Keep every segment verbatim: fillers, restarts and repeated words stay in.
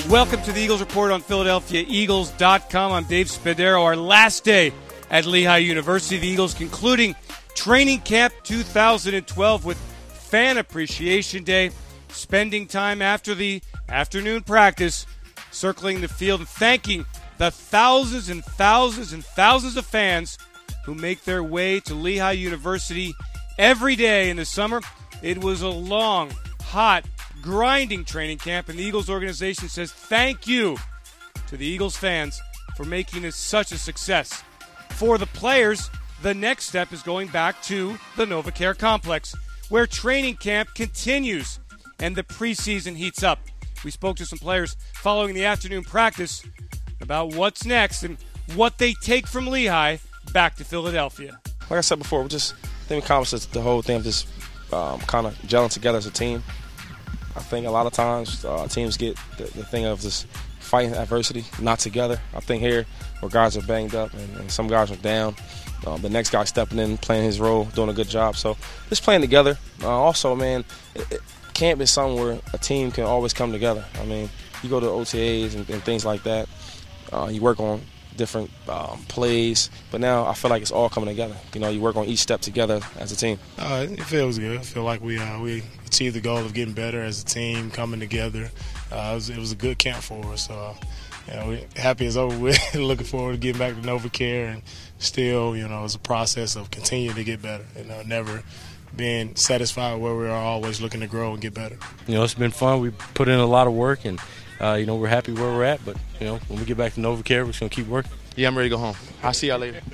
Welcome to the Eagles Report on Philadelphia Eagles dot com. I'm Dave Spadaro. Our last day at Lehigh University. The Eagles concluding Training Camp two thousand twelve with Fan Appreciation Day, spending time after the afternoon practice circling the field and thanking the thousands and thousands and thousands of fans who make their way to Lehigh University every day in the summer. It was a long, hot, grinding training camp, and the Eagles organization says thank you to the Eagles fans for making this such a success. For the players, the next step is going back to the NovaCare Complex, where training camp continues and the preseason heats up. We spoke to some players following the afternoon practice about what's next and what they take from Lehigh back to Philadelphia. Like I said before, we just I think we accomplished the whole thing of just um, kind of gelling together as a team. I think a lot of times uh, teams get the, the thing of just fighting adversity, not together. I think here, where guys are banged up and, and some guys are down, uh, the next guy stepping in, playing his role, doing a good job. So just playing together. Uh, also, man, it, it, camp is something where a team can always come together. I mean, you go to O T As and, and things like that. Uh, you work on different um, plays, but now I feel like it's all coming together. You know, you work on each step together as a team. Uh, it feels good. I feel like we uh, we achieved the goal of getting better as a team, coming together. Uh, it, was, it was a good camp for us. So, you know, we're happy it's over with. Looking forward to getting back to NovaCare, and still, you know, it's a process of continuing to get better. You know, never being satisfied where we are, always looking to grow and get better. You know, it's been fun. We put in a lot of work, and uh, you know, we're happy where we're at. But you know, when we get back to NovaCare, we're just gonna keep working. Yeah, I'm ready to go home. I'll see y'all later.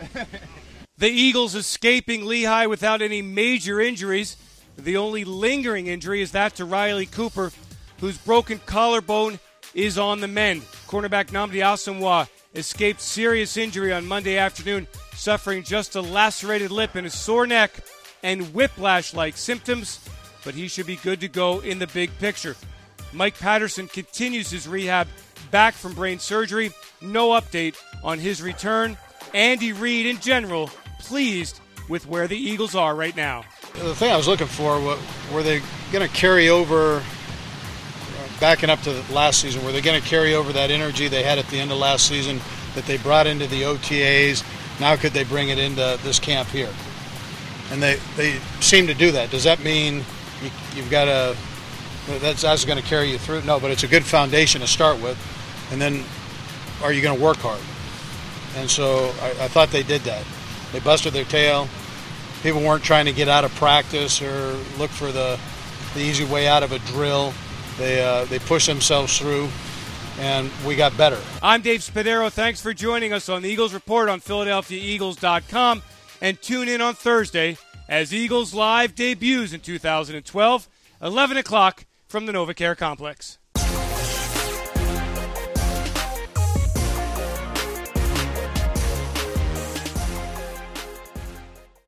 The Eagles escaping Lehigh without any major injuries. The only lingering injury is that to Riley Cooper, whose broken collarbone is on the mend. Cornerback Nnamdi Asomugha escaped serious injury on Monday afternoon, suffering just a lacerated lip and a sore neck and whiplash-like symptoms, but he should be good to go in the big picture. Mike Patterson continues his rehab back from brain surgery. No update on his return. Andy Reid, in general, pleased with where the Eagles are right now. The thing I was looking for, what, were they going to carry over, backing up to the last season, were they going to carry over that energy they had at the end of last season that they brought into the O T As? Now could they bring it into this camp here? And they, they seem to do that. Does that mean you, you've got to, that's, that's going to carry you through? No, but it's a good foundation to start with. And then are you going to work hard? And so I, I thought they did that. They busted their tail. People weren't trying to get out of practice or look for the, the easy way out of a drill. They, uh, they pushed themselves through, and we got better. I'm Dave Spadaro. Thanks for joining us on the Eagles Report on Philadelphia Eagles dot com. And tune in on Thursday as Eagles Live debuts in two thousand twelve, eleven o'clock from the NovaCare Complex.